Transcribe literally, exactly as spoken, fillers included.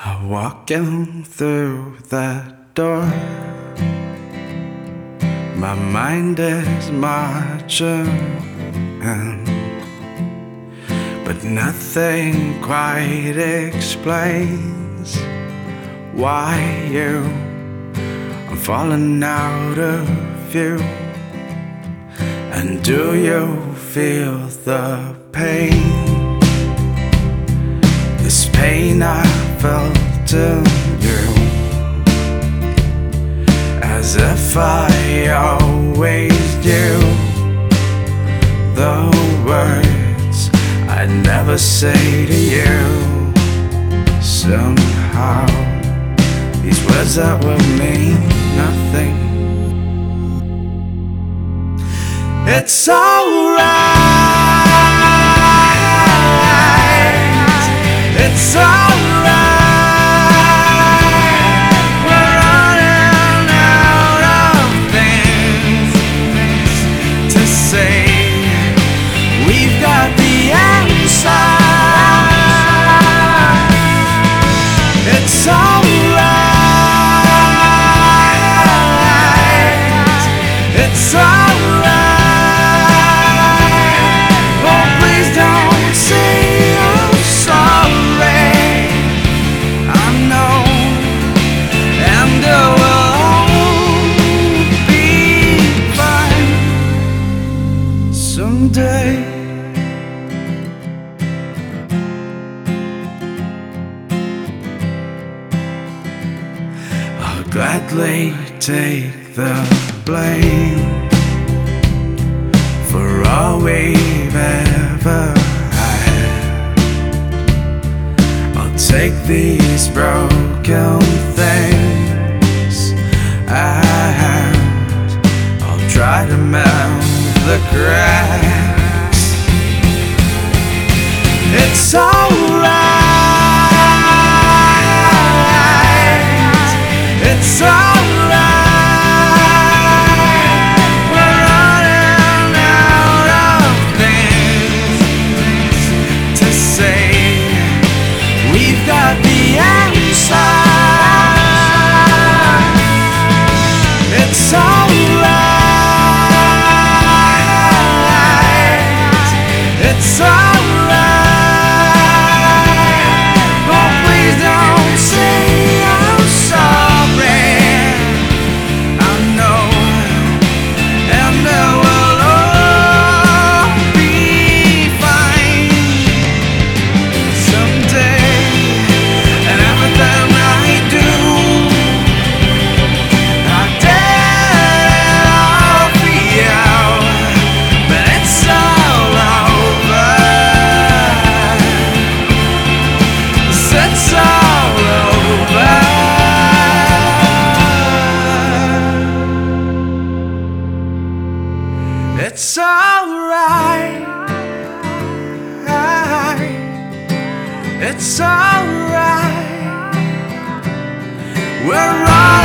Walking through that door, my mind is marching, but nothing quite explains why you I'm falling out of view. And do you feel the pain? This pain I felt in you, as if I always knew the words I'd never say to you. Somehow these words that will mean nothing. It's alright, it's alright. We're running out of things to say. We've got the answer. It's alright, it's alright. Someday I'll gladly take the blame for all we've ever had. I'll take these broken things and I'll try to mend the cracks. It's alright, it's alright. We're running out of things to say. We've got the answer. It's alright. It's alright. Oh, please don't say I'm sorry. I know, and it will all be fine someday. And everything I do, I did all for you, but it's all over. It's all over. It's alright. It's alright. We're right.